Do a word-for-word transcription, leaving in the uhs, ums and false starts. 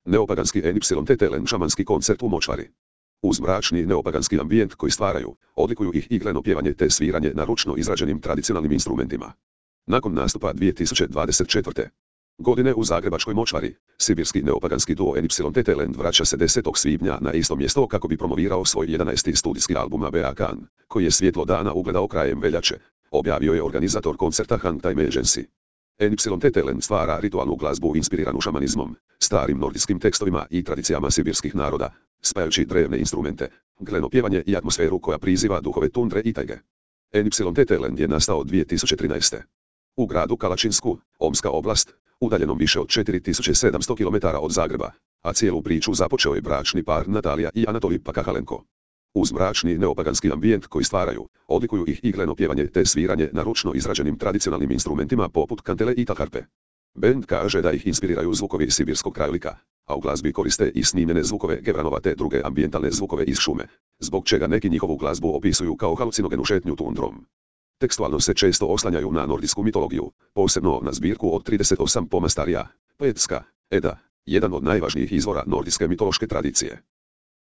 Neopaganski N Y T T L šamanski koncert u močvari. Uz mračni neopaganski ambijent koji stvaraju, odlikuju ih igleno pjevanje te sviranje na ručno izrađenim tradicionalnim instrumentima. Nakon nastupa dvije tisuće dvadeset četvrte. godine u zagrebačkoj močvari, sibirski neopaganski duo N Y T T L vraća se desetog svibnja na isto mjesto kako bi promovirao svoj jedanaesti studijski album A B A Khan, koji je svjetlo dana ugledao krajem veljače, objavio je organizator koncerta Hang Time Agency. N Y T T L stvara ritualnu glazbu inspiriranu šamanizmom, starim nordijskim tekstovima i tradicijama sibirskih naroda, spajajući drevne instrumente, gleno pjevanje i atmosferu koja priziva duhove tundre i tajge. N Y T T L je nastao dvije tisuće trinaeste. u gradu Kalačinsku, Omska oblast, udaljenom više od četiri tisuće sedamsto kilometara od Zagreba, a cijelu priču započeo je bračni par Natalija i Anatolij Pakahalenko. Uz mračni neopaganski ambijent koji stvaraju, odlikuju ih igleno pjevanje te sviranje na ručno izrađenim tradicionalnim instrumentima poput kantele i taharpe. Band kaže da ih inspiriraju zvukovi sibirskog krajolika, a u glazbi koriste i snimljene zvukove Gevranova te druge ambijentalne zvukove iz šume, zbog čega neki njihovu glazbu opisuju kao halucinogenu šetnju tundrom. Tekstualno se često oslanjaju na nordijsku mitologiju, posebno na zbirku od trideset osam poma Starija, Poetska Eda, jedan od najvažnijih izvora nordijske mitološke tradicije.